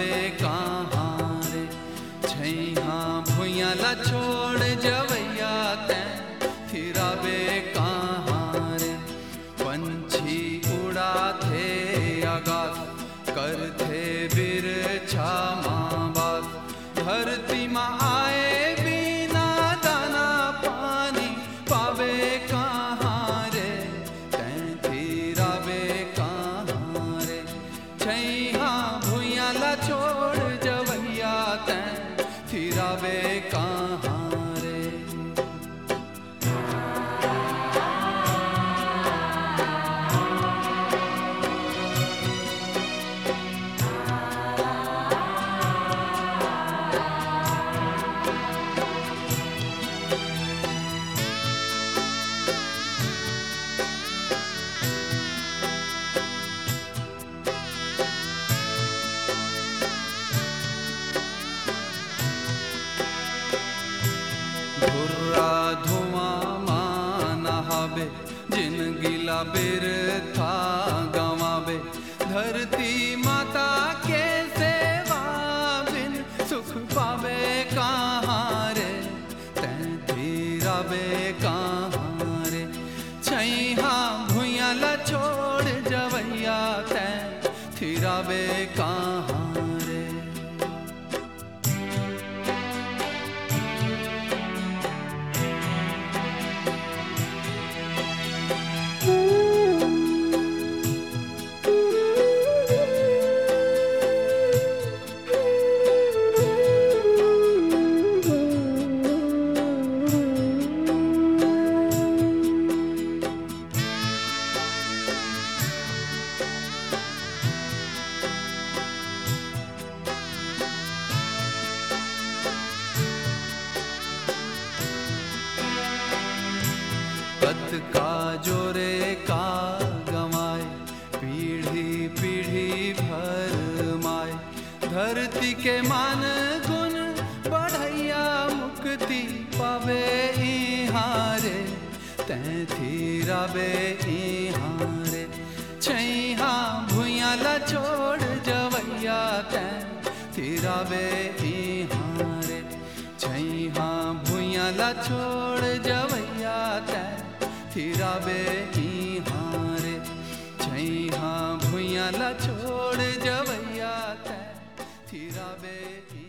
थिरावे कहाँ रे। छैहा भुइया ला छोड़ जवैया तैं थिरावे कहाँ रे। पंछी उड़ा थे आगाज कर थे बिरछा माँ बात। धरती माँ आए बिना दाना पानी पावे कहाँ रे। तैं थिरावे कहाँ रे। छैहा भुइया ला छोड़ जवैया तैं थिरावे कहाँ रे। धुर्रा धुआं मां नहावे जिन गिला बिरथा गंवावे। धरती माता के सेवा बिन सुख पावे कहाँ रे। तैं थिरावे कहाँ रे। छैहा भुइया ला छोड़ जवैया तैं थिरावे कहाँ रे। कद का जोरे का गमाए पीढ़ी पीढ़ी भर माए। धरती के मान गुण बढ़ैया मुक्ति पावे इहाँ रे। तैं थिरावे इहाँ रे। छैहा भुइया ला छोड़ जवैया तैं थिरावे इहाँ रे। छैहा भुइया ला छोड़ जवैया तैं थिरावे इहाँ रे। छैहा भुइया ला छोड़ जवैया तैं थिरावे।